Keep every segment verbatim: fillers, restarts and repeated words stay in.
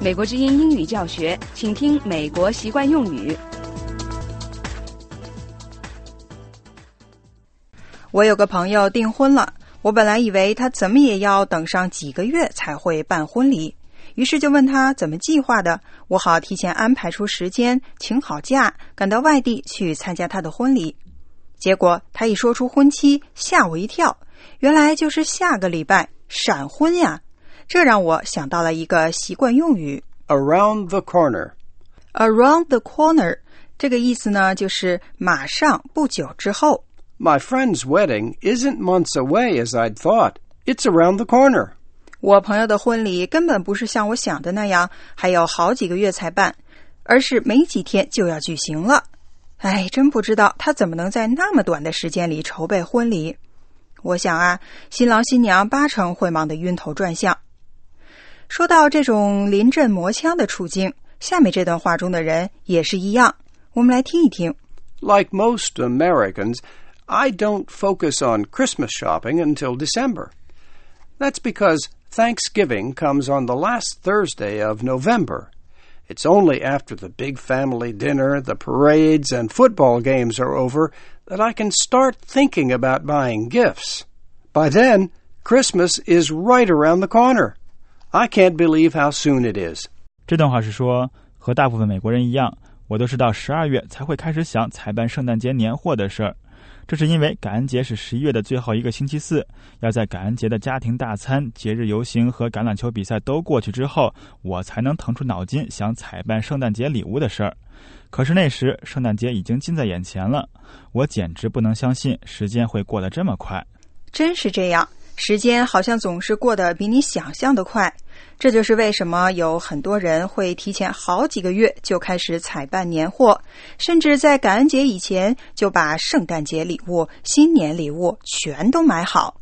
美国之音英语教学，请听美国习惯用语。 我有个朋友订婚了，我本来以为他怎么也要等上几个月才会办婚礼，于是就问他怎么计划的，我好提前安排出时间，请好假，赶到外地去参加他的婚礼。结果他一说出婚期，吓我一跳，原来就是下个礼拜，闪婚呀！这让我想到了一个习惯用语 Around the corner. Around the corner 这个意思呢，就是马上不久之后。 My friend's wedding isn't months away as I'd thought. It's around the corner. 我朋友的婚礼根本不是像我想的那样还有好几个月才办，而是没几天就要举行了。哎，真不知道他怎么能在那么短的时间里筹备婚礼。我想啊，新郎新娘八成会忙得晕头转向。说到这种临阵磨枪的处境，下面这段话中的人也是一样，我们来听一听。 Like most Americans, I don't focus on Christmas shopping until December. That's because Thanksgiving comes on the last Thursday of November. It's only after the big family dinner, the parades, and football games are over that I can start thinking about buying gifts. By then, Christmas is right around the corner. I can't believe how soon it is. 这段话是说，和大部分美国人一样，我都是到十二月才会开始想采办圣诞节年货的事儿。这是因为感恩节是十一月的最后一个星期四，要在感恩节的家庭大餐、节日游行和橄榄球比赛都过去之后，我才能腾出脑筋想采办圣诞节礼物的事儿。可是那时圣诞节已经近在眼前了，我简直不能相信时间会过得这么快。 真是这样，时间好像总是过得比你想象的快。这就是为什么有很多人会提前好几个月就开始采办年货，甚至在感恩节以前就把圣诞节礼物、新年礼物全都买好。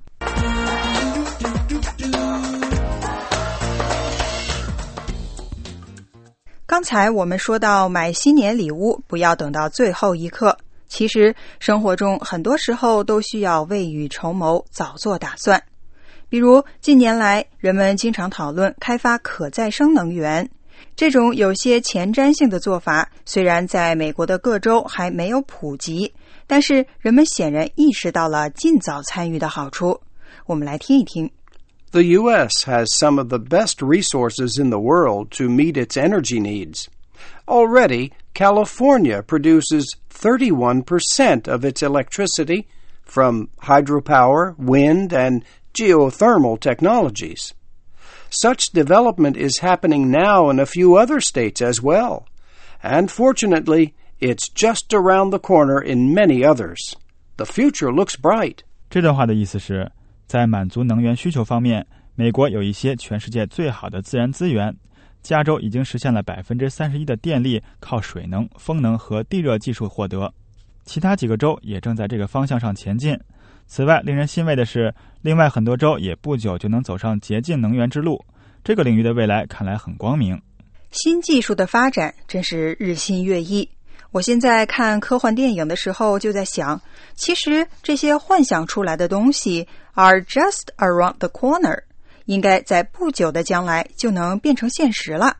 刚才我们说到买新年礼物不要等到最后一刻，其实生活中很多时候都需要未雨绸缪，早做打算。比如近年来人们经常讨论开发可再生能源，这种有些前瞻性的做法虽然在美国的各州还没有普及，但是人们显然意识到了尽早参与的好处。我们来听一听。 The U S has some of the best resources in the world to meet its energy needs. Already, California produces thirty-one percent of its electricity from hydropower, wind, and geothermal technologies. Such development is happening now in a few other states as well. And fortunately, it's just around the corner in many others. The future looks bright. 这段话的意思是，在满足能源需求方面，美国有一些全世界最好的自然资源。加州已经实现了 百分之三十一 的电力靠水能、风能和地热技术获得，其他几个州也正在这个方向上前进。此外，令人欣慰的是，另外很多州也不久就能走上洁净能源之路，这个领域的未来看来很光明。 新技术的发展真是日新月异。我现在看科幻电影的时候就在想，其实这些幻想出来的东西 are just around the corner， 应该在不久的将来就能变成现实了。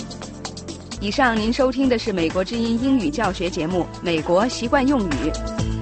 以上您收听的是美国之音英语教学节目《美国习惯用语》。